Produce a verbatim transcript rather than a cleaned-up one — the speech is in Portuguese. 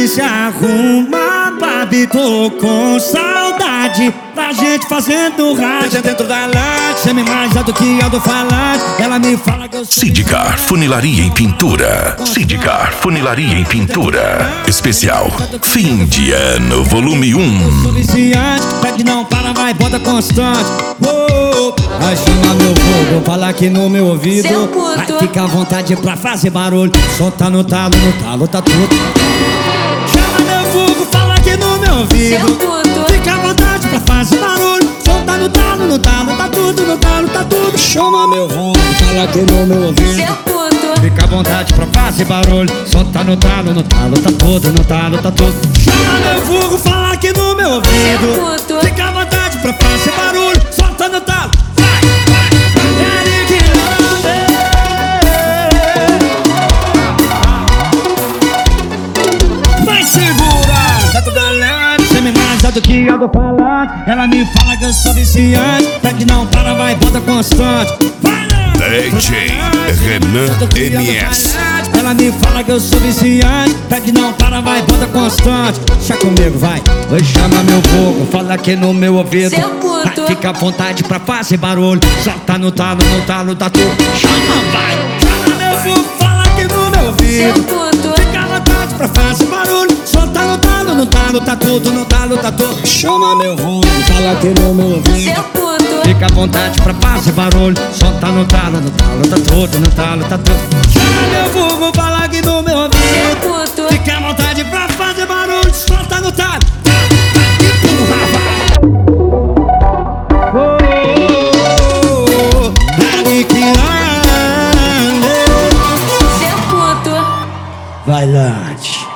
Baby, se arruma, baby, tô com saudade da gente fazendo rádio dentro da laje. Chame mais alto que alto falante. Ela me fala que eu sou Sidcar Funilaria e Pintura. Sidcar Funilaria e Pintura. Especial Fim de Ano, volume um. sou viciante, pede não para, vai, bota constante. Oh, vai chamar meu fogo, falar aqui no meu ouvido. Seu puto. Vai ficar à vontade pra fazer barulho. Solta no talo, no talo, tá tudo. Chama meu fogo, fala aqui no meu ouvido. Seu puto. Fica à vontade pra fazer barulho. Solta no talo, no talo, tá tudo, no talo, tá tudo. Chama meu ronco, fala aqui no meu ouvido. Seu puto. Fica à vontade pra fazer barulho. Solta no talo, no talo, tá tudo, no talo, tá tudo. Chama meu fogo, fala aqui no meu ouvido. Seu puto. Fica à vontade pra fazer barulho. Solta no talo. Vai, vai, vai. Eric Lambert. Vai segurar. Tá tudo além. Chame mais alto que alto falante. Ela me fala que eu sou viciante. Pede não para, vai, bota constante. Vai, D J Renan M S. ela me fala que eu sou viciante. Pede não para, vai, bota constante. Chá comigo, vai. Oi, chama meu fogo, fala aqui no meu ouvido. Seu puto. Vai, fica à vontade pra fazer barulho. Solta no talo, no talo, tá tudo. Chama, vai. Chama meu fogo, fala aqui no meu Seu ouvido. puto. Fica à vontade pra fazer barulho. Solta no talo, no talo, tá tudo, no talo, tá tudo. Chama meu ronco, fala aqui no meu ouvido. Seu puto. Fica à vontade pra fazer barulho. Solta no talo, no talo, tá tudo, no talo, tá tudo. Chama meu fogo, fala aqui no meu ouvido. Seu puto. Fica à vontade pra fazer barulho. Solta no talo. Oh, oh, oh, Eric Lambert. Seu puto. Vai, Lante.